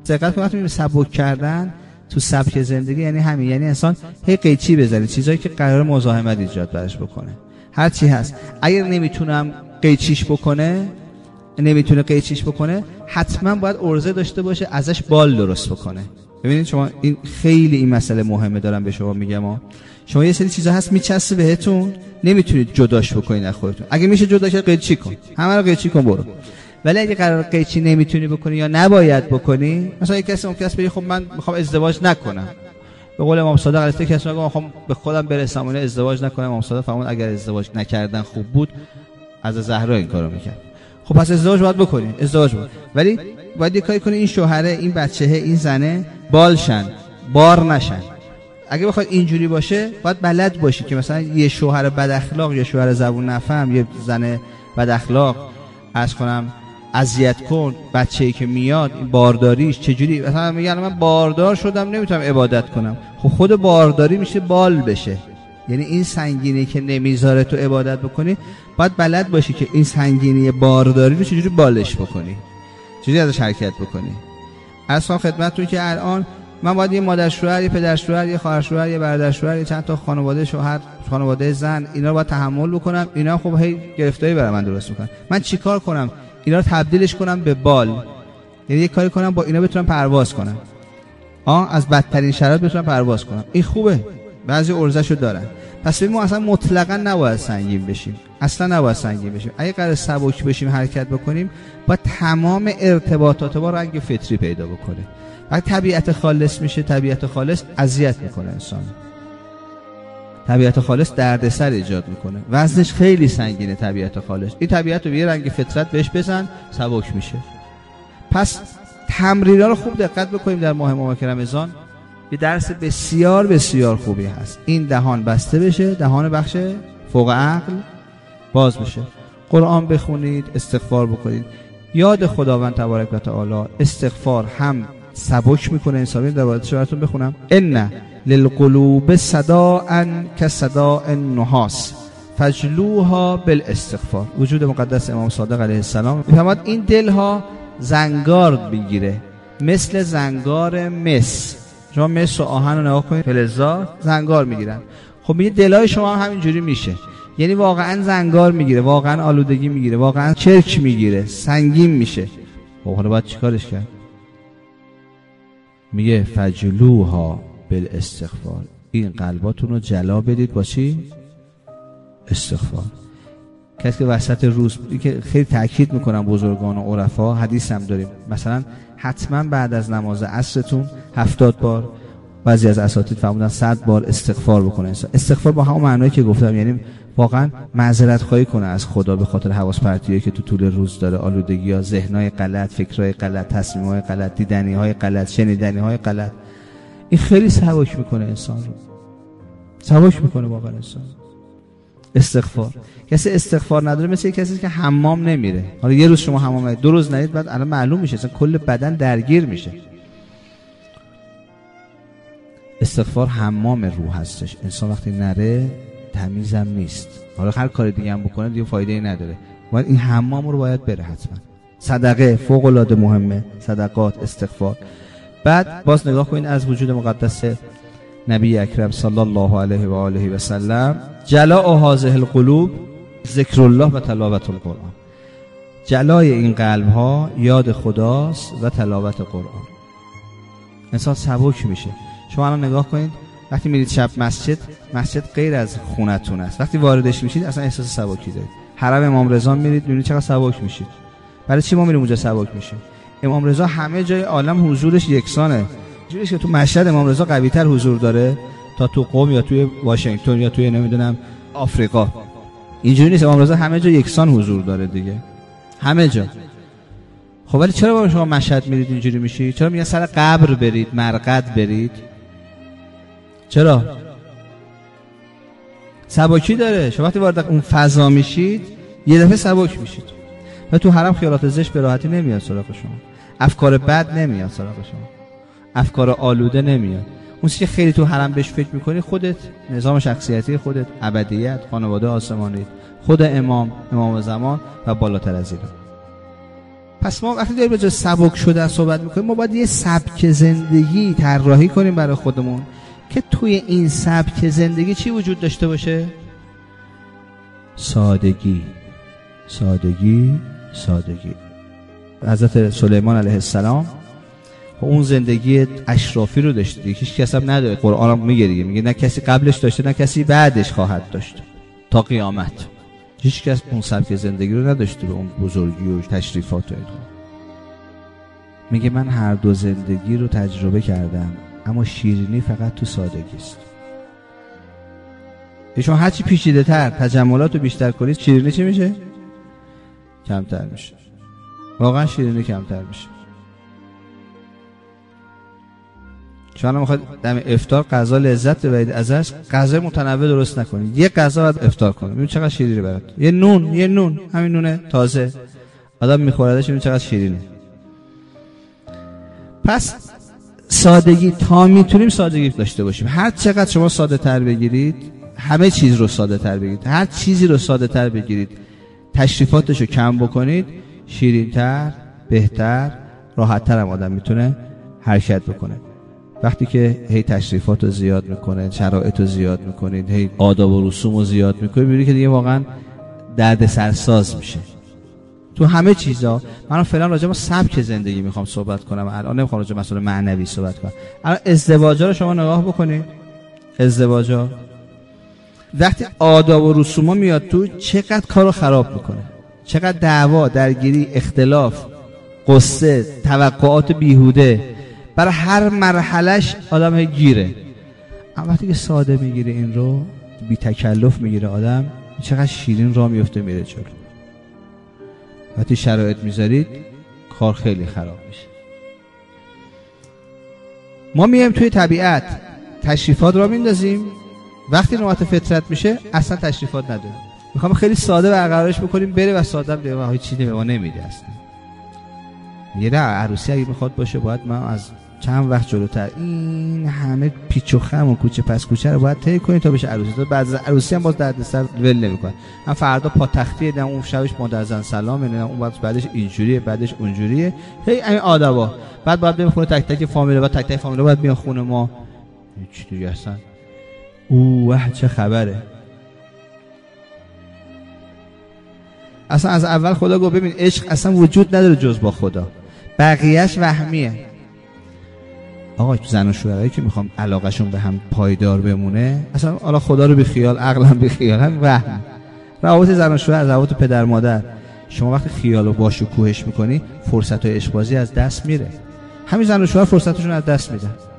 دقت کنید سبک کردن تو سبک زندگی یعنی همین، یعنی انسان هی قیچی بزنه چیزایی که قرار مزاحمت ایجاد براش بکنه. هر چی هست اگر نمیتونه قیچیش بکنه حتما باید عرضه داشته باشه ازش بال درست بکنه. ببینید شما این خیلی این مسئله مهمه، دارم به شما میگم شما یه سری چیزا هست میچسبه بهتون نمیتونید جداش بکنید از خودتون. اگه میشه جداش قیچی کن، همه رو قیچی کن برو. ولی اگه قرار قیچی نمیتونی بکنی یا نباید بکنی، مثلا یک کسی ممکنه بگه خب من میخوام ازدواج نکنم، به قول امام صادق علیه السلام کسی میگه میخوام به خودم برسم اون ازدواج نکنم. امام صادق فرمود اگر ازدواج نکردن خوب بود از زهرا این کارو میکرد. خب پس ازدواج باید بکنی، ازدواج باید. ولی باید یه کاری کنی این شوهره، این بچه‌ه، این زنه بالشن، بار نشن. اگه بخواد اینجوری باشه باید بلد باشی که مثلا یه شوهر بد اخلاق، یه شوهر زبون نفهم، یه زن بد اخلاق عرض کنم اذیت کن، بچه‌ای که میاد این بارداریش چجوری، مثلا میگن من باردار شدم نمیتونم عبادت کنم. خب خود بارداری میشه بال بشه، یعنی این سنگینی که نمیذاره تو عبادت بکنی باید بلد باشی که این سنگینی بارداری رو چجوری بالش بکنی، چجوری ازش حرکت بکنی. اصلا خدمتتون که الان من باید یه مادر شوهر، یه پدر شوهر، یه خواهر شوهر، یه برادر شوهر، یه چند تا خانواده شوهر، خانواده زن، اینا رو باید تحمل بکنم. اینا خب هی گرفتاری برای من درست میکنن. من چیکار کنم اینا رو تبدیلش کنم به بال، یعنی یه کاری کنم با اینا بتونم پرواز کنم، از بدترین شرایط بتونم پرواز کنم. این خوبه، بعضی عرضه‌شو دارن. پس ما اصلا مطلقاً نباید سنگین بشیم، اصلا نباید سنگین بشیم. اگه قرار سبک بشیم حرکت بکنیم باید تمام ارتباطات با رنگ فطری پیدا بکنه. وقتی طبیعت خالص میشه، طبیعت خالص اذیت میکنه انسان، طبیعت خالص دردسر ایجاد میکنه، وزنش خیلی سنگینه طبیعت خالص. این طبیعت رو به یه رنگ فطرت بهش بزن سبک میشه. پس تمرین‌ها رو خوب دقت بکنیم در ماه مبارک رمضان. یه درس بسیار بسیار خوبی هست. این دهان بسته بشه، دهان بخش فوق عقل باز بشه. قرآن بخونید، استغفار بکنید، یاد خداوند تبارک و تعالی. استغفار هم سبک میکنه انسان. در واقع براتون بخونم: ان للقلوب صداء كصداء النحاس فجلوها بالاستغفار. وجود مقدس امام صادق علیه السلام میفرماد این دلها زنگار میگیره مثل زنگار مس. شما مس و آهن رو نگاه کنید، فلزات زنگار میگیرن. خب میگه دلای شما هم همینجوری میشه، یعنی واقعا زنگار میگیره، واقعا آلودگی میگیره، واقعا چرک میگیره، سنگین میشه. خب حالا باید چیکارش کرد؟ میگه فجلوها بالاستغفار. این قلباتون رو جلا بدید با چی؟ استغفار. کسی که وسط روز، که خیلی تاکید میکنم بزرگان و عرفا، حدیث هم داریم، مثلا حتما بعد از نماز عصرتون 70 بار، بعضی از اساتید فرمودن 100 بار استغفار بکنه. استغفار با همون معنایی که گفتم، یعنی واقعا معذرت خواهی کنه از خدا به خاطر حواس پرتیایی که تو طول روز داره، آلودگی‌ها، ذهن‌های غلط، فکرهای غلط، تصمیم‌های غلط، دیدنی‌های غلط، شنیدنی‌های غلط. این خیلی سبک میکنه انسان رو، سبک میکنه واقعا انسان. استغفار، کسی استغفار نداره مثل کسی که حمام نمیره. حالا یه روز شما حمام نرید، 2 روز نرید، بعد الان معلوم میشه اصلا کل بدن درگیر میشه. استغفار حمام روح هستش. انسان وقتی نره تمیزم نیست، حالا هر کار دیگه هم بکنه دیگه فایده‌ای نداره. باید این حمام رو باید بره حتما. صدقه فوق العاده مهمه، صدقات، استغفار. بعد باز نگاه کنید از وجود مقدس نبی اکرم صلی الله علیه و آله و سلم: جلاء هذه القلوب ذکر الله و تلاوت القرآن. جلای این قلب ها یاد خداست و تلاوت قرآن. انسان سبک میشه. شما الان نگاه کنید وقتی میرید شب مسجد غیر از خونتون است، وقتی واردش میشید اصلا احساس سبکی دارید. حرم امام رضا میرید ببینید چقدر سبک میشید. برای چی ما میریم اونجا سبک میشیم؟ امام رضا همه جای عالم حضورش یکسانه. جوریه که تو مشهد امام رضا قوی‌تر حضور داره تا تو قم یا توی واشنگتن یا توی نمیدونم آفریقا. اینجوری نیست، امام رضا همه جا یکسان حضور داره دیگه، همه جا. خب ولی چرا با شما مشهد میرید اینجوری میشی؟ چرا میگن سر قبر برید، مرقد برید؟ چرا؟ سبکی داره. شما وقتی وارد اون فضا میشید یه دفعه سبک میشید. و تو حرم خیالات زشت به راحتی نمیاد سراغ شما، افکار بد نمیاد سراغ شما، افکار آلوده نمیاد. اون چیزی که خیلی تو حرم بهش فکر میکنی خودت، نظام شخصیتی خودت، ابدیت، خانواده آسمانی، خود امام زمان و بالاتر از اینا. پس ما وقتی داریم راجع به سبک شدن صحبت میکنیم، ما باید یه سبک زندگی طراحی کنیم برای خودمون که توی این سبک زندگی چی وجود داشته باشه؟ سادگی. حضرت سلیمان علیه السلام اون زندگی اشرافی رو داشته، هیچ کس هم نداره. قرآن هم میگه دیگه، میگه نه کسی قبلش داشته نه کسی بعدش خواهد داشت تا قیامت. هیچ کس اون سبک زندگی رو نداشته به اون بزرگی و تشریفات و اینا. میگه من هر دو زندگی رو تجربه کردم، اما شیرینی فقط تو سادگی است. شما هرچی پیچیده تر تجملات رو بیشتر کنید، شیرینی چی میشه؟ کمتر میشه. واقعا شیرینی کمتر میشه. شما میخواید دم افطار غذا لذت ببرید ازش، غذای متنوع درست نکنید، یه غذا بعد افطار کنید. ببین چقدر شیرینه برات. یه نون همین نونه تازه آدم میخوردش، ببین چقدر شیرینه. پس سادگی، تا میتونیم سادگی داشته باشیم. هر چقدر شما ساده تر بگیرید، همه چیز رو ساده تر بگیرید، هر چیزی رو ساده تر بگیرید، تشریفاتش رو کم بکنید، شیرین تر، بهتر، راحت تر هم آدم میتونه حرکت بکنه. وقتی که هی تشریفات رو زیاد میکنه، شرایط رو زیاد میکنید، هی آداب و رسوم رو زیاد میکنید، میبینید که دیگه واقعا درد سرساز میشه تو همه چیزا. من فعلا راجع به سبک زندگی میخوام صحبت کنم، الان نمیخوام راجع به مسائل معنوی صحبت کنم. الان ازدواجا رو شما نگاه بکنید. ازدواجا وقتی آداب و رسوم میاد تو، چقدر کارو خراب میکنه، چقدر دعوا، درگیری، اختلاف، قصه، توقعات بیهوده، برای هر مرحلهش آدم گیره. اما وقتی که ساده میگیره، این رو بی تکلف میگیره، آدم چقدر شیرین راه میفته میره جلو. وقتی شرایط میذارید کار خیلی خراب میشه. ما میایم توی طبیعت تشریفات را میندازیم، وقتی نوبت فطرت میشه اصلا تشریفات نداریم. میخوام خیلی ساده برقرارش بکنیم بره و ساده دیگه ما هیچ چیزی به ما نمیده اصلا. یه عروسی اگه میخواد باشه باید من از چند وقت جلوتر این همه پیچ و خم و کوچه پس کوچه رو باید طی کنید تا بشه عروسی. تو بعد از عروسی هم باز دردسر ول نمیکنه. من فردا پا تختیه، نه اون شبش مادر زن سلام، نه اون بعدش اینجوریه، بعدش اونجوریه، هی این آدابا. بعد باید بریم خونه تک تک فامیل، بعد تک تک فامیل باید بیان خونه ما. هیچ دیگه اصلا اوه چه خبره. اصلا از اول خدا گفت ببین عشق اصلا وجود نداره جز با خدا، بقیهش وهمیه. آقا زن و شوهرایی که میخوام علاقهشون به هم پایدار بمونه، اصلا حالا خدا رو بی خیال، عقلم بی خیال، هم وهم. روابط زن و شوهر، روابط پدر مادر، شما وقتی خیال رو باشکوهش میکنی، فرصت های عشق بازی از دست میره. همین زن و شوهر فرصتشون از دست میدن.